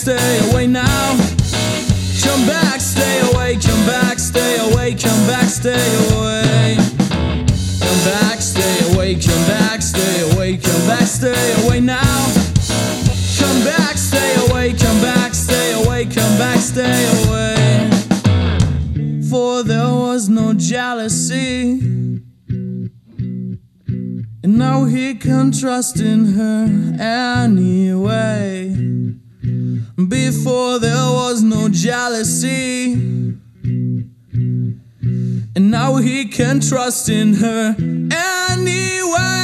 stay away now. Come back, stay away, come back, stay away, come back, stay away. Come back, stay away, come back, stay away, come back, stay away now. Come back, stay away, come back, stay away, come back, stay away. For there was no jealousy, and now he can trust in her anyway. Before there was no jealousy, and now he can trust in her anyway.